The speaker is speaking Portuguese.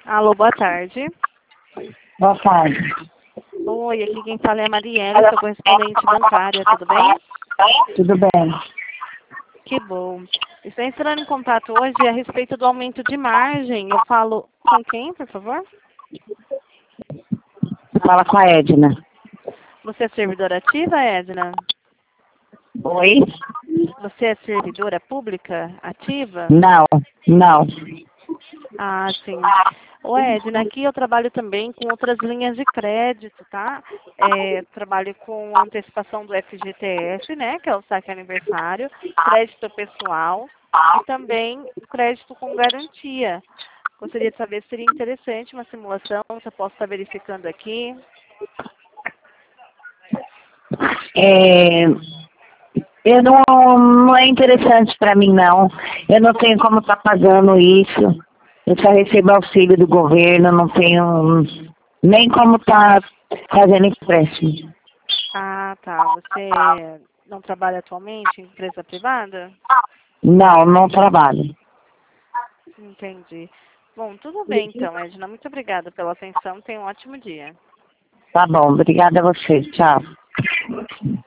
Alô, boa tarde. Boa tarde. Oi, aqui quem fala é a Marielle, sou correspondente bancária, tudo bem? Tudo bem? Que bom. Estou entrando em contato hoje a respeito do aumento de margem. Eu falo com quem, por favor? Fala com a Edna. Você é servidora ativa, Edna? Oi? Você é servidora pública ativa? Não. Ah, sim. Ô, Edna, aqui eu trabalho também com outras linhas de crédito, tá? Trabalho com antecipação do FGTS, né, que é o saque aniversário, crédito pessoal e também crédito com garantia. Gostaria de saber se seria interessante uma simulação, se eu posso estar verificando aqui. Não é interessante para mim, não. Eu não tenho como estar pagando isso. Eu só recebo auxílio do governo, não tenho nem como estar fazendo empréstimo. Ah, tá. Você não trabalha atualmente em empresa privada? Não trabalho. Entendi. Bom, tudo bem então, Edna. Muito obrigada pela atenção. Tenha um ótimo dia. Tá bom, obrigada a você. Tchau.